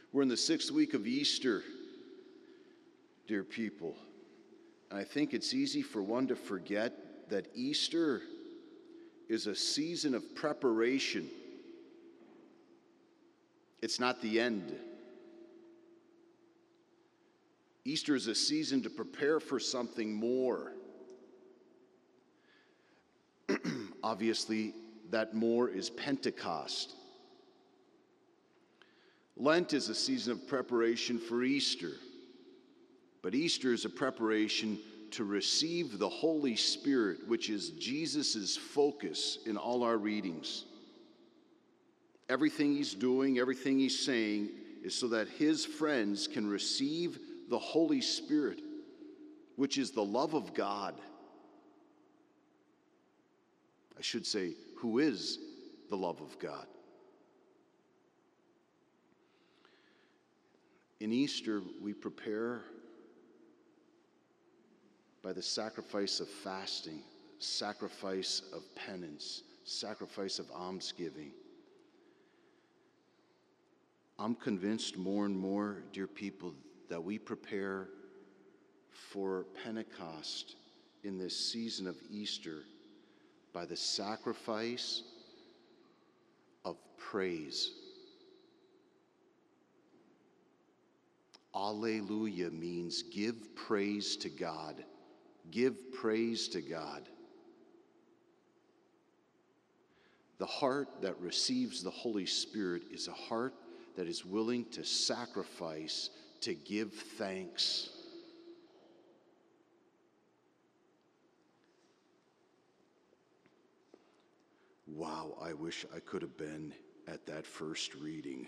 We're in the 6th week of Easter, dear people. And I think it's easy for one to forget that Easter is a season of preparation. It's not the end. Easter is a season to prepare for something more. Obviously, that more is Pentecost. Lent is a season of preparation for Easter, but Easter is a preparation to receive the Holy Spirit, which is Jesus' focus in all our readings. Everything he's doing, everything he's saying is so that his friends can receive the Holy Spirit, which is the love of God. I should say, who is the love of God? In Easter, we prepare by the sacrifice of fasting, sacrifice of penance, sacrifice of almsgiving. I'm convinced more and more, dear people, that we prepare for Pentecost in this season of Easter by the sacrifice of praise. Alleluia means give praise to God. Give praise to God. The heart that receives the Holy Spirit is a heart that is willing to sacrifice, to give thanks. Wow, I wish I could have been at that first reading.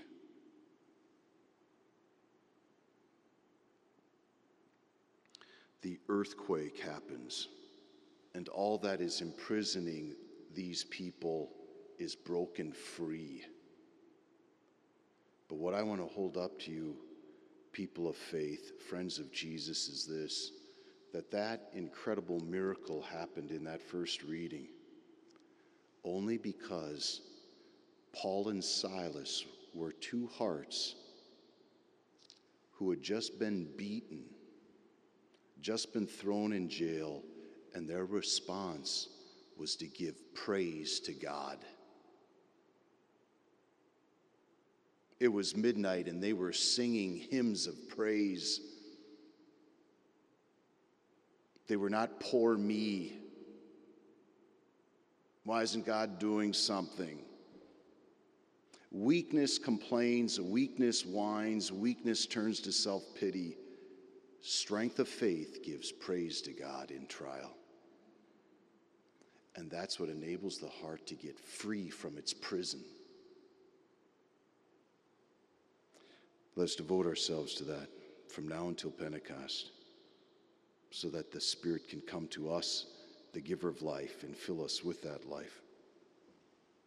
The earthquake happens, and all that is imprisoning these people is broken free. But what I want to hold up to you, people of faith, friends of Jesus, is this, that incredible miracle happened in that first reading only because Paul and Silas were two hearts who had just been beaten, just been thrown in jail, and their response was to give praise to God. It was midnight and they were singing hymns of praise. They were not poor me. Why isn't God doing something? Weakness complains, weakness whines, weakness turns to self-pity. Strength of faith gives praise to God in trial. And that's what enables the heart to get free from its prison. Let's devote ourselves to that from now until Pentecost, so that the Spirit can come to us, the giver of life, and fill us with that life.